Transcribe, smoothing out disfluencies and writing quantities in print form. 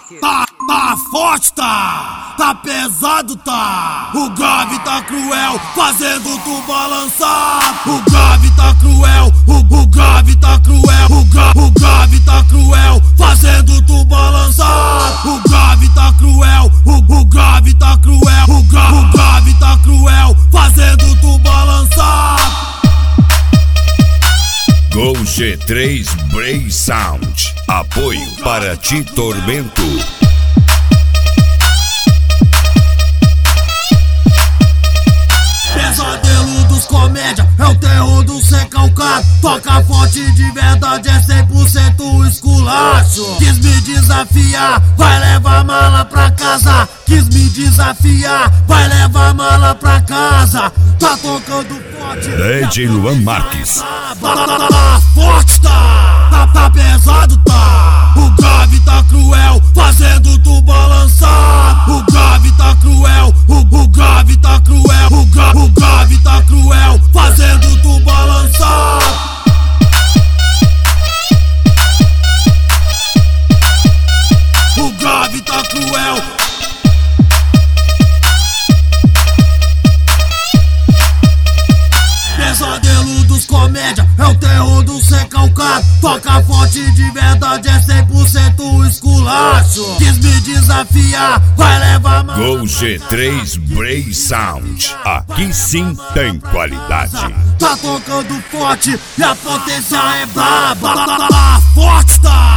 Tá forte, tá pesado, tá. O grave tá cruel, fazendo tu balançar. O grave tá cruel, o grave tá cruel. O grave tá cruel, fazendo tu balançar. O grave tá cruel, o grave tá cruel. O grave tá cruel, fazendo tu balançar. Gol G3 Bray Sound. Apoio para ti, Tormento. Pesadelo dos comédia, é o terror do ser calcado. Toca forte de verdade, é 100% esculacho. Quis me desafiar, vai levar mala pra casa. Quis me desafiar, vai levar mala pra casa. Tá tocando forte, DJ Luan Marques. Tá forte, tá pesado, tá. O grave tá cruel, fazendo tu balançar. O grave tá cruel, o grave tá cruel. O grave tá cruel, fazendo tu balançar. O grave tá cruel. Pesadelo dos comédia, é o terror do ser calcado. Toca forte de verdade, é 100% esculacho. Quis me desafiar, vai levar mala. Gol G3 Bray Sound. Aqui sim tem qualidade. Tá tocando forte e a potência é braba. Tá forte, tá.